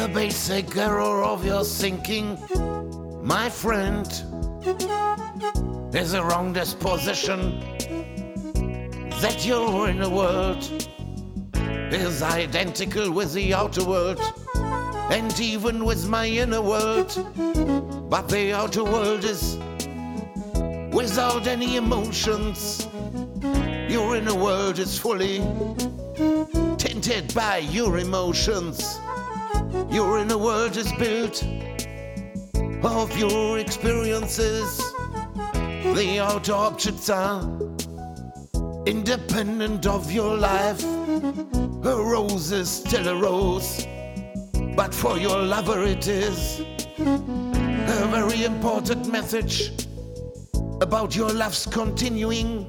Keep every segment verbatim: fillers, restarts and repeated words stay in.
basic error of your thinking, my friend, is a wrong disposition that you're in a world is identical with the outer world and even with my inner world, but the outer world is without any emotions. Your inner world is fully tinted by your emotions. Your inner world is built of your experiences. The outer objects are independent of your life. A rose is still a rose, but for your lover it is a very important message about your love's continuing.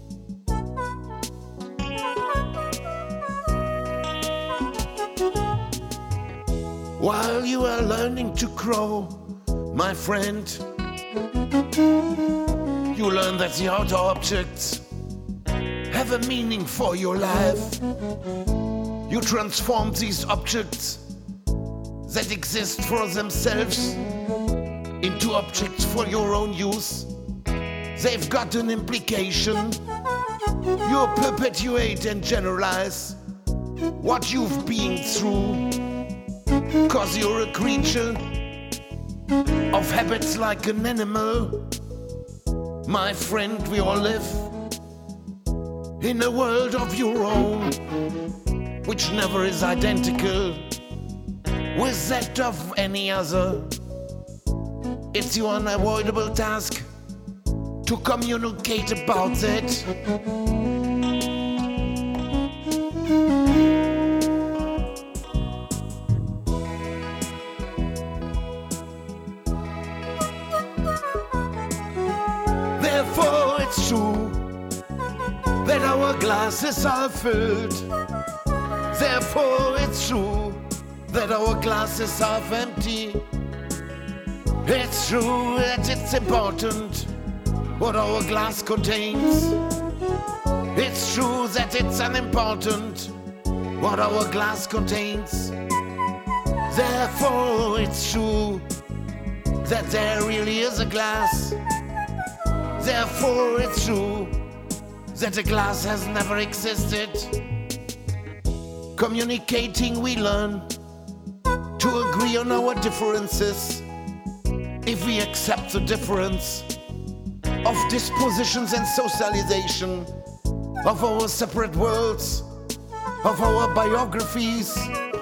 While you are learning to grow, my friend, you learn that the outer objects have a meaning for your life. You transform these objects that exist for themselves into objects for your own use. They've got an implication. You perpetuate and generalize what you've been through, cause you're a creature of habits like an animal. My friend, we all live in a world of your own, which never is identical with that of any other. It's your unavoidable task to communicate about that. Therefore it's true that our glasses are filled. Therefore it's true that our glasses are empty. It's true that it's important what our glass contains. It's true that it's unimportant what our glass contains. Therefore it's true that there really is a glass. Therefore it's true that a glass has never existed. Communicating, we learn to agree on our differences. If we accept the difference of dispositions and socialization, of our separate worlds, of our biographies,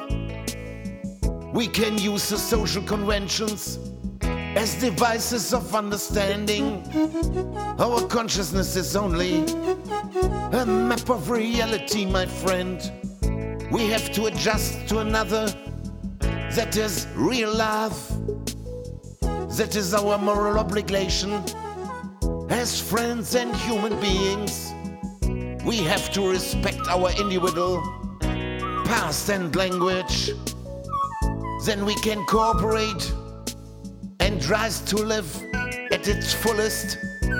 we can use the social conventions as devices of understanding. Our consciousness is only a map of reality, my friend. We have to adjust to another that is real love. That is our moral obligation as friends and human beings. We have to respect our individual past and language. Then we can cooperate and rise to live at its fullest.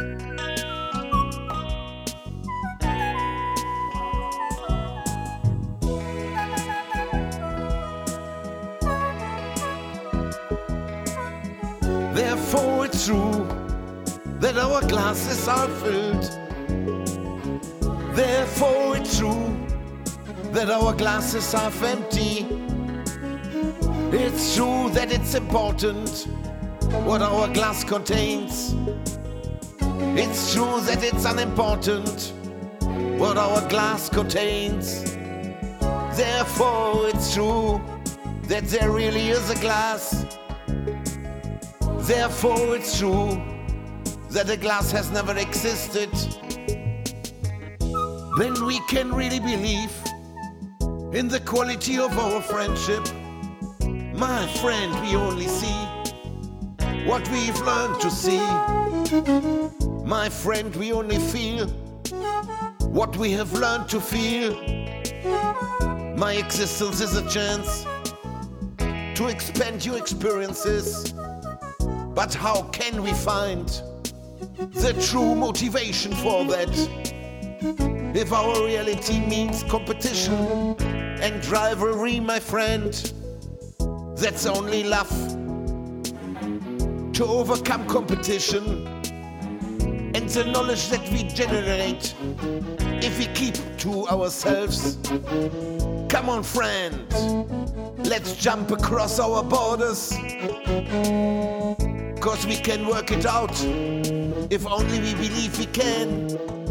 Therefore it's true that our glasses are filled. Therefore it's true that our glasses are empty. It's true that it's important what our glass contains. It's true that it's unimportant what our glass contains. Therefore it's true that there really is a glass. Therefore it's true that a glass has never existed. Then we can really believe in the quality of our friendship. My friend, we only see what we've learned to see. My friend, we only feel what we have learned to feel. My existence is a chance to expand your experiences. But how can we find the true motivation for that? If our reality means competition and rivalry, my friend, that's only love. To overcome competition and the knowledge that we generate if we keep to ourselves. Come on, friend, let's jump across our borders, 'cause we can work it out if only we believe we can.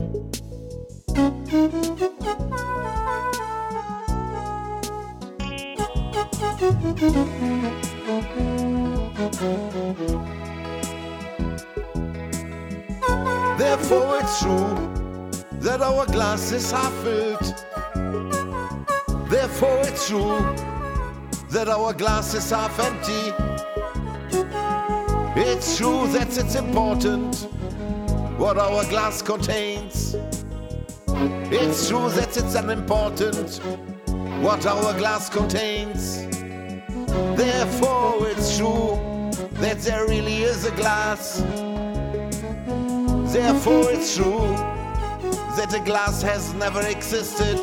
Therefore it's true that our glass is half filled. Therefore it's true that our glass is half empty. It's true that it's important what our glass contains. It's true that it's unimportant what our glass contains. Therefore it's true that there really is a glass. Therefore it's true that a glass has never existed.